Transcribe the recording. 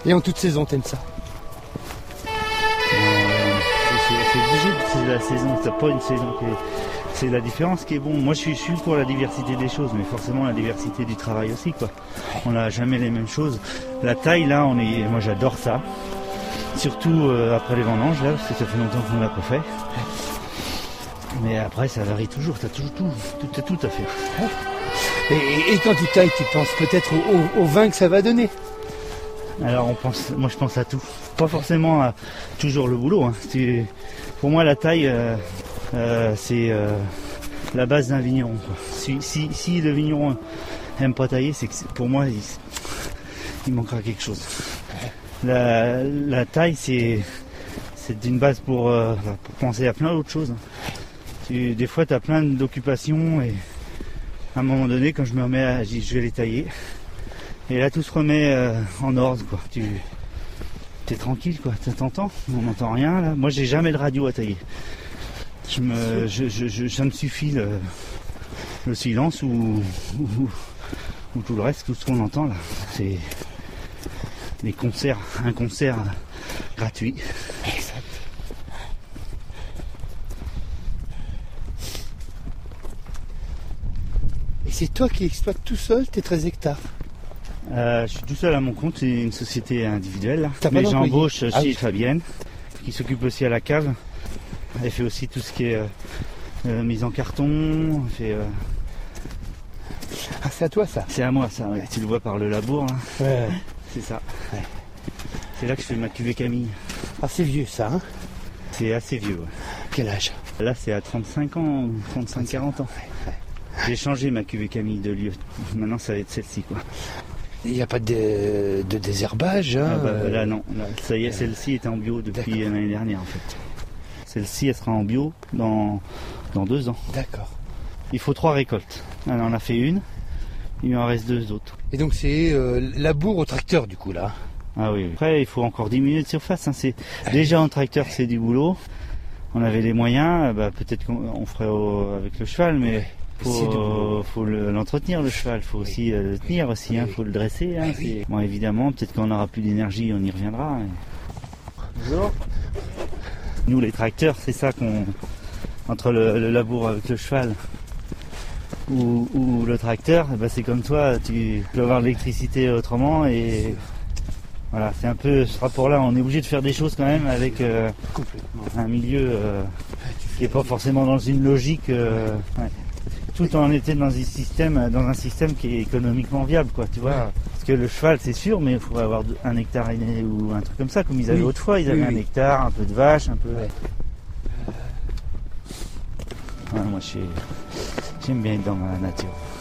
Et en toute saison, t'aimes ça? C'est obligé, c'est la saison, t'as pas une saison qui est... C'est la différence qui est bon. Moi je suis pour la diversité des choses, mais forcément la diversité du travail aussi, quoi. On n'a jamais les mêmes choses. La taille là, moi j'adore ça. Surtout après les vendanges là, parce que ça fait longtemps qu'on l'a pas fait. Mais après ça varie toujours, t'as toujours tout à faire. Et quand tu tailles, tu penses peut-être au vin que ça va donner? Alors moi je pense à tout. Pas forcément à toujours le boulot. Hein. Pour moi la taille c'est la base d'un vigneron. Quoi. Si le vigneron aime pas tailler, c'est que pour moi il manquera quelque chose. La taille c'est une base pour penser à plein d'autres choses. Des fois tu as plein d'occupations et à un moment donné quand je me remets je vais les tailler. Et là tout se remet en ordre quoi. T'es tranquille quoi, t'entends, on n'entend rien là. Moi j'ai jamais de radio à tailler. Ça me suffit le silence ou tout le reste, tout ce qu'on entend là. C'est les concerts, un concert gratuit. Exact. Et c'est toi qui exploites tout seul tes 13 hectares? Je suis tout seul à mon compte, c'est une société individuelle. Là. T'as pas Mais d'employé? j'embauche Ah aussi oui. Fabienne, qui s'occupe aussi à la cave. Elle fait aussi tout ce qui est mise en carton. Elle fait, Ah, c'est à toi ça? c'est à moi ça, ouais. Tu le vois par le labour, là. Ouais. C'est ça. Ouais. C'est là que je fais ma cuvée Camille. Ah, c'est vieux ça, hein? C'est assez vieux. Ouais. Quel âge? Là c'est à 35 ans, 35-40 ans. Ouais. J'ai changé ma cuvée Camille de lieu. Maintenant ça va être celle-ci quoi. Il n'y a pas de désherbage, hein? Ah bah, là non, là, ça y est, celle-ci était en bio depuis l'année dernière en fait. Celle-ci elle sera en bio dans 2 ans. D'accord. Il faut 3 récoltes. Alors, on en a fait une, il en reste 2 autres. Et donc c'est labour au tracteur du coup là? Ah oui. Après il faut encore diminuer de surface. Hein. Déjà en tracteur c'est du boulot. On avait les moyens, peut-être qu'on ferait avec le cheval, mais faut l'entretenir le cheval, faut aussi le tenir aussi, hein, faut le dresser. Hein, bon évidemment, peut-être qu'on n'aura plus d'énergie, on y reviendra. Bonjour. Nous les tracteurs, c'est ça entre le labour avec le cheval ou le tracteur, c'est comme toi, tu peux avoir de l'électricité autrement et voilà, c'est un peu ce rapport-là, on est obligé de faire des choses quand même avec un milieu qui n'est pas forcément dans une logique, ouais. Tout en étant dans un système qui est économiquement viable, quoi, tu vois. Parce que le cheval, c'est sûr, mais il faudrait avoir 1 hectare ou un truc comme ça, comme ils avaient autrefois. Ils avaient 1 hectare, un peu de vache, un peu. Ouais. Ouais, moi, j'aime bien être dans ma nature.